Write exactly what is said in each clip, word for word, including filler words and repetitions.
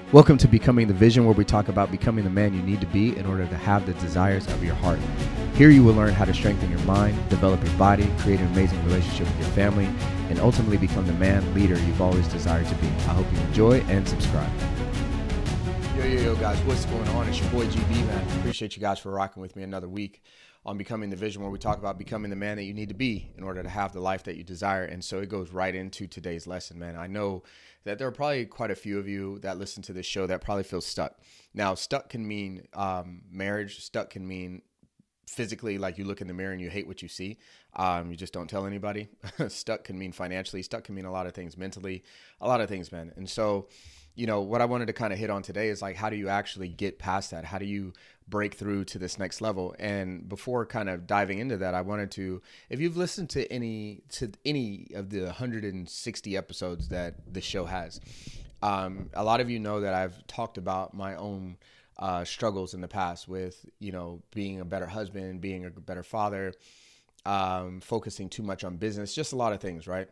Welcome to Becoming the Vision, where we talk about becoming the man you need to be in order to have the desires of your heart. Here you will learn how to strengthen your mind, develop your body, create an amazing relationship with your family, and ultimately become the man leader you've always desired to be. I hope you enjoy and subscribe. Yo, yo, yo, guys, what's going on? It's your boy G B, man. Appreciate you guys for rocking with me another week on Becoming the Vision, where we talk about becoming the man that you need to be in order to have the life that you desire. And so it goes right into today's lesson, man. I know that there are probably quite a few of you that listen to this show that probably feel stuck. Now, stuck can mean um, marriage. Stuck can mean physically, like you look in the mirror and you hate what you see. Um, you just don't tell anybody. Stuck can mean financially. Stuck can mean a lot of things mentally, a lot of things, man. And so, you know, what I wanted to kind of hit on today is like, how do you actually get past that? How do you break through to this next level? And before kind of diving into that, I wanted to, if you've listened to any, to any of the one hundred sixty episodes that the show has, um, a lot of you know that I've talked about my own uh, struggles in the past with, you know, being a better husband, being a better father, um, focusing too much on business, just a lot of things, right?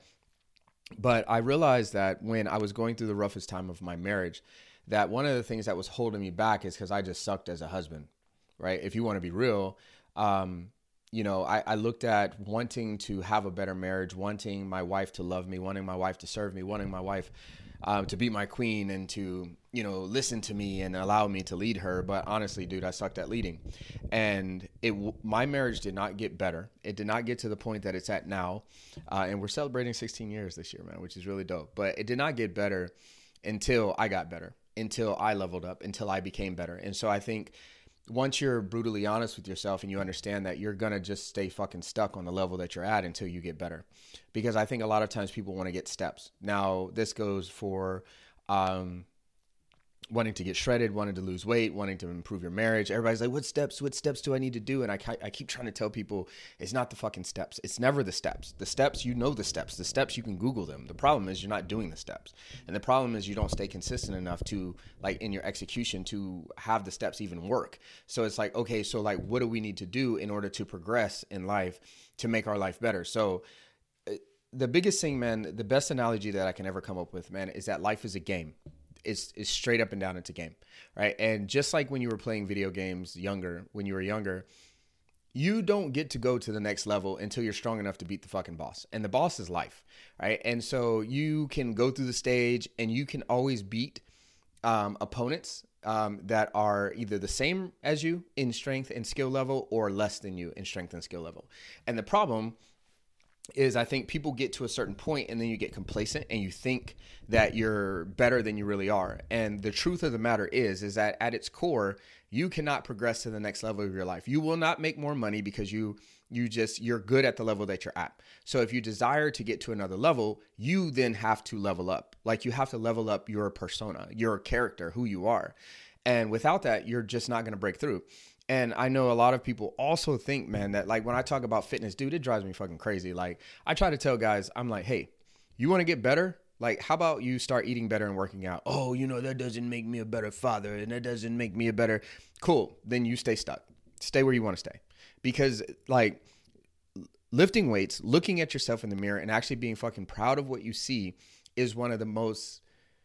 But I realized that when I was going through the roughest time of my marriage, that one of the things that was holding me back is because I just sucked as a husband, right? If you want to be real, um, you know, I, I looked at wanting to have a better marriage, wanting my wife to love me, wanting my wife to serve me, wanting my wife uh, to be my queen and to, you know, listen to me and allow me to lead her. But honestly, dude, I sucked at leading. And it, my marriage did not get better. It did not get to the point that it's at now. Uh, and we're celebrating sixteen years this year, man, which is really dope. But it did not get better until I got better, until I leveled up, until I became better. And so I think once you're brutally honest with yourself and you understand that you're going to just stay fucking stuck on the level that you're at until you get better. Because I think a lot of times people want to get steps. Now, this goes for um, wanting to get shredded, wanting to lose weight, wanting to improve your marriage. Everybody's like, what steps, what steps do I need to do? And I, I keep trying to tell people it's not the fucking steps. It's never the steps. The steps, you know the steps. The steps, you can Google them. The problem is you're not doing the steps. And the problem is you don't stay consistent enough to, like, in your execution to have the steps even work. So it's like, okay, so like, what do we need to do in order to progress in life to make our life better? So the biggest thing, man, the best analogy that I can ever come up with, man, is that life is a game. Is is straight up and down it's a game, right? And just like when you were playing video games younger, when you were younger, you don't get to go to the next level until you're strong enough to beat the fucking boss. And the boss is life, right? And so you can go through the stage and you can always beat um, opponents um, that are either the same as you in strength and skill level or less than you in strength and skill level. And the problem is I think people get to a certain point and then you get complacent and you think that you're better than you really are. And the truth of the matter is, is that at its core, you cannot progress to the next level of your life. You will not make more money because you, you just, you're good at the level that you're at. So if you desire to get to another level, you then have to level up. Like you have to level up your persona, your character, who you are. And without that, you're just not going to break through. And I know a lot of people also think, man, that like when I talk about fitness, dude, it drives me fucking crazy. Like I try to tell guys, I'm like, hey, you want to get better? Like, how about you start eating better and working out? Oh, you know, that doesn't make me a better father and that doesn't make me a better. Cool. Then you stay stuck. Stay where you want to stay. Because like lifting weights, looking at yourself in the mirror and actually being fucking proud of what you see is one of the most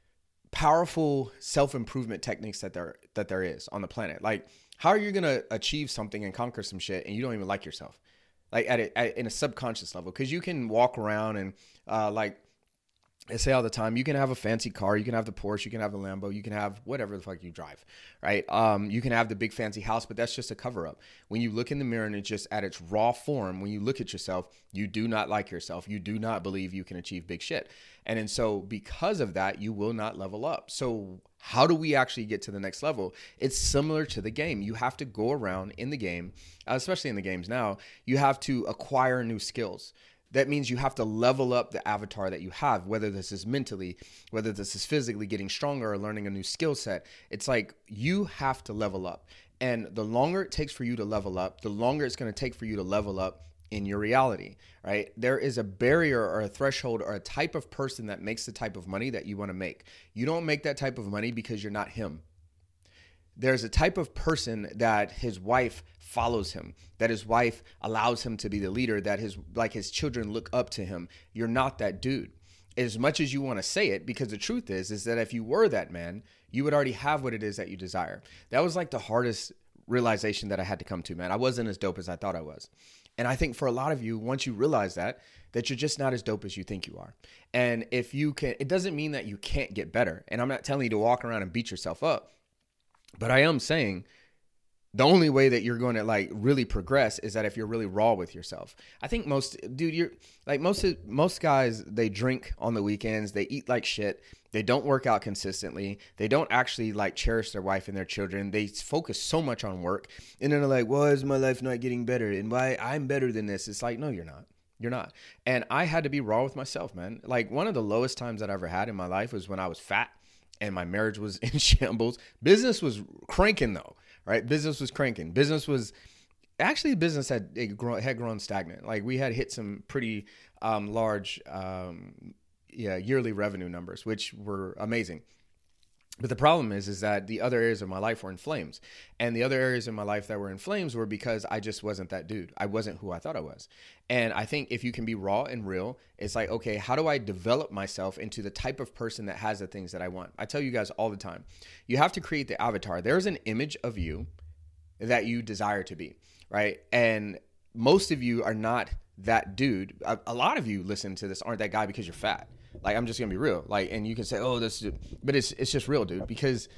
powerful self-improvement techniques that there that there is on the planet. Like, how are you going to achieve something and conquer some shit and you don't even like yourself? Like at, a, at in a subconscious level, because you can walk around and uh, like I say all the time, you can have a fancy car, you can have the Porsche, you can have the Lambo, you can have whatever the fuck you drive, right? Um, you can have the big fancy house, but that's just a cover up. When you look in the mirror and it's just at its raw form, when you look at yourself, you do not like yourself. You do not believe you can achieve big shit. And then so because of that, you will not level up. So how do we actually get to the next level? It's similar to the game. You have to go around in the game, especially in the games now, you have to acquire new skills. That means you have to level up the avatar that you have, whether this is mentally, whether this is physically getting stronger or learning a new skill set. It's like you have to level up. And the longer it takes for you to level up, the longer it's going to take for you to level up in your reality, right? There is a barrier or a threshold or a type of person that makes the type of money that you want to make. You don't make that type of money because you're not him. There's a type of person that his wife follows him, that his wife allows him to be the leader, that his like his children look up to him. You're not that dude. as much as you want to say it, because the truth is, is that if you were that man, you would already have what it is that you desire. That was like the hardest realization that I had to come to, man. I wasn't as dope as I thought I was. And I think for a lot of you, once you realize that, that you're just not as dope as you think you are. And if you can, it doesn't mean that you can't get better. And I'm not telling you to walk around and beat yourself up, but I am saying the only way that you're going to like really progress is that if you're really raw with yourself. I think most, dude, you're like most, most guys, they drink on the weekends, they eat like shit. They don't work out consistently. They don't actually like cherish their wife and their children. They focus so much on work. And then they're like, why is my life not getting better? And why I'm better than this? It's like, no, you're not. You're not. And I had to be raw with myself, man. Like one of the lowest times that I ever had in my life was when I was fat and my marriage was in shambles. Business was cranking though, right? Business was cranking. Business was actually business had, it grown, had grown stagnant. Like we had hit some pretty um, large um yeah, yearly revenue numbers, which were amazing. But the problem is, is that the other areas of my life were in flames. And the other areas of my life that were in flames were because I just wasn't that dude. I wasn't who I thought I was. And I think if you can be raw and real, it's like, okay, how do I develop myself into the type of person that has the things that I want? I tell you guys all the time, you have to create the avatar. There's an image of you that you desire to be, right? And most of you are not that dude. A, a lot of you listen to this aren't that guy because you're fat. Like, I'm just gonna be real. Like, and you can say, oh, this is, but it's it's just real, dude, because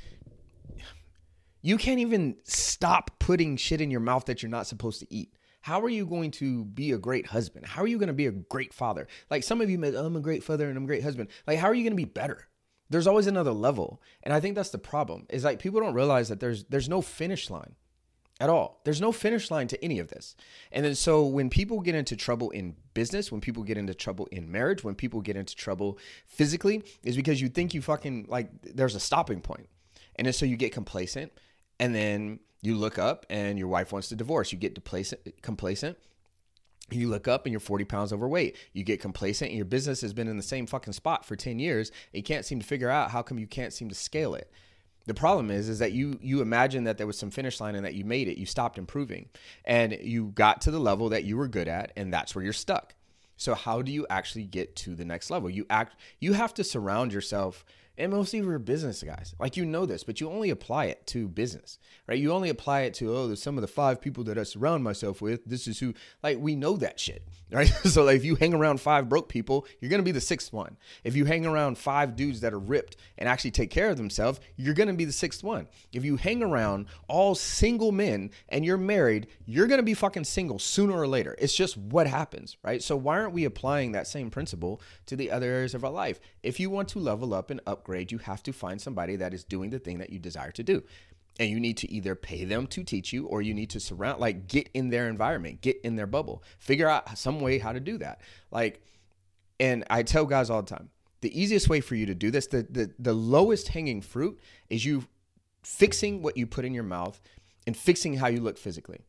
you can't even stop putting shit in your mouth that you're not supposed to eat. How are you going to be a great husband? How are you going to be a great father? Like some of you may, oh, I'm a great father and I'm a great husband. Like, how are you going to be better? There's always another level. And I think that's the problem is like people don't realize that there's there's no finish line at all. There's no finish line to any of this. And then so when people get into trouble in business, when people get into trouble in marriage, when people get into trouble physically, is because you think you fucking like there's a stopping point. And then so you get complacent and then you look up and your wife wants to divorce. You get complacent. You look up and you're forty pounds overweight. You get complacent and your business has been in the same fucking spot for ten years. And you can't seem to figure out how come you can't seem to scale it. The problem is, is that you you imagine that there was some finish line and that you made it. You stopped improving and you got to the level that you were good at, and that's where you're stuck. So how do you actually get to the next level? You act. You have to surround yourself, and mostly we're business guys. Like you know this, but you only apply it to business, right? You only apply it to, oh, there's some of the five people that I surround myself with. This is who, like we know that shit, right? So like if you hang around five broke people, you're going to be the sixth one. If you hang around five dudes that are ripped and actually take care of themselves, you're going to be the sixth one. If you hang around all single men and you're married, you're going to be fucking single sooner or later. It's just what happens, right? So why aren't we applying that same principle to the other areas of our life? If you want to level up and upgrade, you have to find somebody that is doing the thing that you desire to do. And you need to either pay them to teach you, or you need to surround, like get in their environment, get in their bubble, figure out some way how to do that. Like, and I tell guys all the time, the easiest way for you to do this, the, the, the lowest hanging fruit is you fixing what you put in your mouth and fixing how you look physically.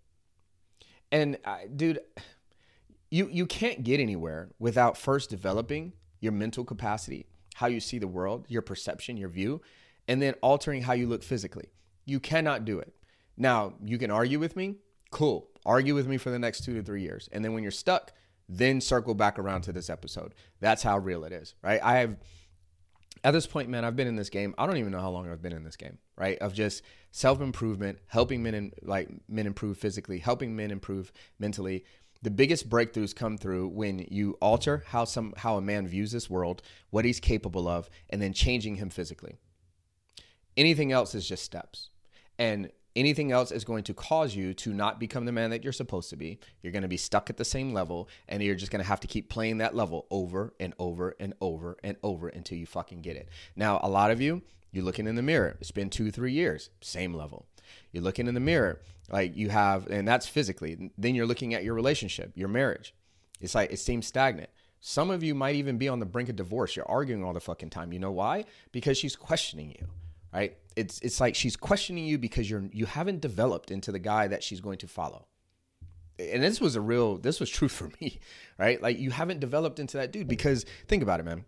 And I, dude, you, you can't get anywhere without first developing your mental capacity, how you see the world, your perception, your view, and then altering how you look physically. You cannot do it. Now, you can argue with me. Cool. Argue with me for the next two to three years. And then when you're stuck, then circle back around to this episode. That's how real it is, right? I have, at this point, man, I've been in this game. I don't even know how long I've been in this game, right? Of just self-improvement, helping men, in, like men improve physically, helping men improve mentally. The biggest breakthroughs come through when you alter how some how a man views this world, what he's capable of, and then changing him physically. Anything else is just steps. And anything else is going to cause you to not become the man that you're supposed to be. You're going to be stuck at the same level, and you're just going to have to keep playing that level over and over and over and over until you fucking get it. Now, a lot of you, you're looking in the mirror. It's been two, three years, same level. You're looking in the mirror, like you have, and that's physically. Then you're looking at your relationship, your marriage. It's like, it seems stagnant. Some of you might even be on the brink of divorce. You're arguing all the fucking time. You know why? Because she's questioning you, right? It's it's like she's questioning you because you're you haven't developed into the guy that she's going to follow. And this was a real, this was true for me, right? Like you haven't developed into that dude because think about it, man.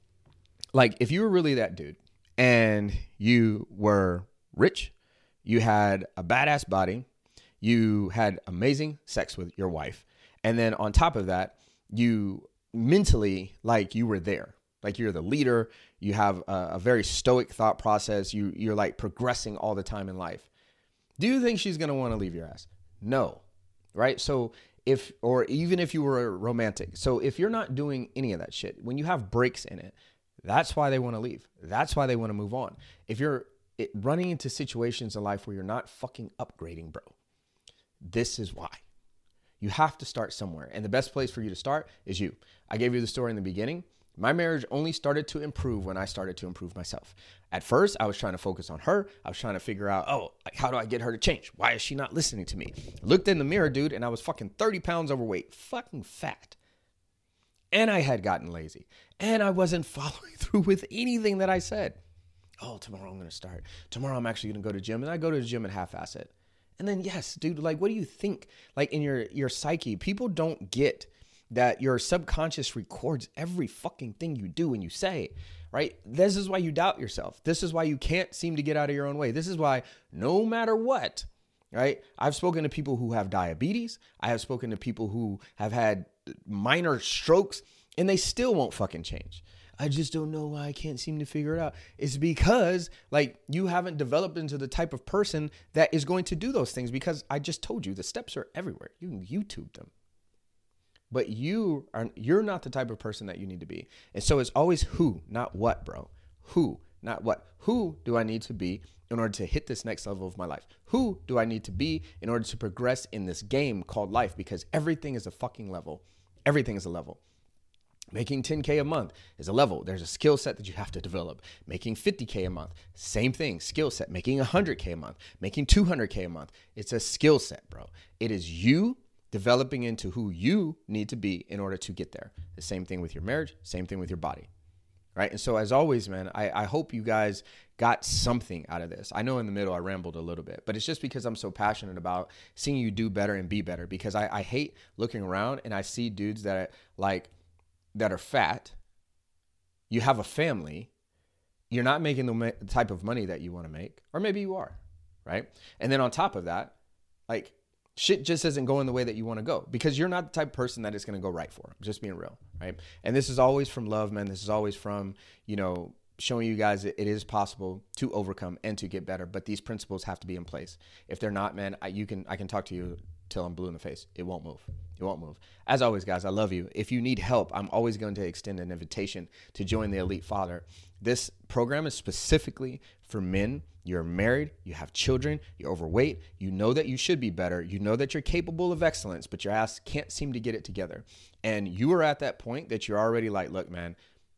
Like if you were really that dude and you were rich, you had a badass body, you had amazing sex with your wife, and then on top of that, you mentally, like you were there. Like you're the leader. You have a, a very stoic thought process. You, you're like progressing all the time in life. Do you think she's going to want to leave your ass? No. Right? So if, or even if you were romantic. So if you're not doing any of that shit, when you have breaks in it, that's why they want to leave. That's why they want to move on. If you're it, running into situations in life where you're not fucking upgrading, bro, this is why. You have to start somewhere. And the best place for you to start is you. I gave you the story in the beginning. My marriage only started to improve when I started to improve myself. At first, I was trying to focus on her. I was trying to figure out, oh, like, how do I get her to change? Why is she not listening to me? Looked in the mirror, dude, and I was fucking thirty pounds overweight, fucking fat. And I had gotten lazy. And I wasn't following through with anything that I said. Oh, tomorrow I'm going to start. Tomorrow I'm actually going to go to the gym. And I go to the gym and half-ass it. And then, yes, dude, like, what do you think? Like, in your, your psyche, people don't get that your subconscious records every fucking thing you do and you say, right? This is why you doubt yourself. This is why you can't seem to get out of your own way. This is why no matter what, right? I've spoken to people who have diabetes. I have spoken to people who have had minor strokes and they still won't fucking change. I just don't know why I can't seem to figure it out. It's because like you haven't developed into the type of person that is going to do those things, because I just told you the steps are everywhere. You can YouTube them. But you are, you're not the type of person that you need to be. And so it's always who, not what, bro. Who, not what. Who do I need to be in order to hit this next level of my life? Who do I need to be in order to progress in this game called life? Because everything is a fucking level. Everything is a level. Making ten K a month is a level. There's a skill set that you have to develop. Making fifty K a month, same thing, skill set. Making one hundred K a month, making two hundred K a month. It's a skill set, bro. It is you developing into who you need to be in order to get there. The same thing with your marriage, same thing with your body, right? And so as always, man, I, I hope you guys got something out of this. I know in the middle I rambled a little bit, but it's just because I'm so passionate about seeing you do better and be better, because I, I hate looking around and I see dudes that are like, that are fat. You have a family. You're not making the, ma- the type of money that you want to make, or maybe you are, right? And then on top of that, like, shit just isn't going the way that you want to go, because you're not the type of person that it's going to go right for. I'm just being real, right? And this is always from love, man. This is always from, you know, showing you guys that it is possible to overcome and to get better. But these principles have to be in place. If they're not, man, I, you can I can talk to you till I'm blue in the face. It won't move. It won't move. As always, guys, I love you. If you need help, I'm always going to extend an invitation to join the Elite Father. This program is specifically for men. You're married, you have children, you're overweight, you know that you should be better, you know that you're capable of excellence, but your ass can't seem to get it together. And you are at that point that you're already like, look, man,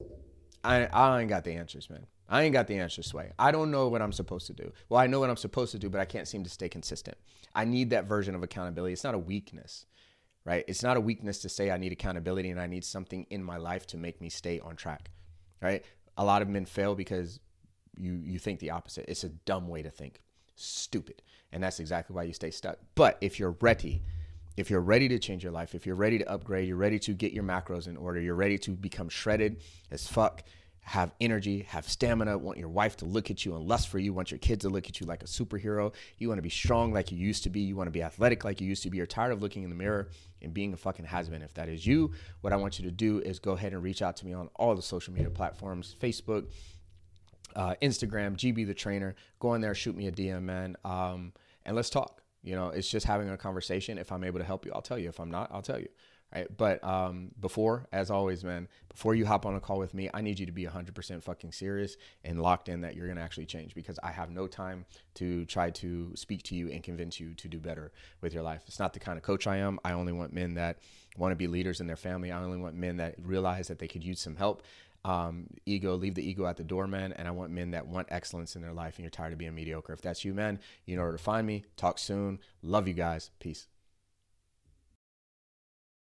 I, I ain't got the answers, man. I ain't got the answers, Sway. I don't know what I'm supposed to do. Well, I know what I'm supposed to do, but I can't seem to stay consistent. I need that version of accountability. It's not a weakness, right? It's not a weakness to say I need accountability and I need something in my life to make me stay on track, right? A lot of men fail because you you think the opposite. It's a dumb way to think. Stupid. And that's exactly why you stay stuck. But if you're ready, if you're ready to change your life, if you're ready to upgrade, you're ready to get your macros in order, you're ready to become shredded as fuck, have energy, have stamina, want your wife to look at you and lust for you, want your kids to look at you like a superhero, you want to be strong like you used to be, you want to be athletic like you used to be, you're tired of looking in the mirror and being a fucking has-been. If that is you, what I want you to do is go ahead and reach out to me on all the social media platforms, Facebook, Uh, Instagram, G B the Trainer. Go in there, shoot me a D M, man, um, and let's talk. You know, it's just having a conversation. If I'm able to help you, I'll tell you. If I'm not, I'll tell you. Right? But um, before, as always, man, before you hop on a call with me, I need you to be one hundred percent fucking serious and locked in that you're going to actually change, because I have no time to try to speak to you and convince you to do better with your life. It's not the kind of coach I am. I only want men that want to be leaders in their family. I only want men that realize that they could use some help. Um, ego, leave the ego at the door, man. And I want men that want excellence in their life and you're tired of being mediocre. If that's you, man, you know where to find me. Talk soon. Love you guys. Peace.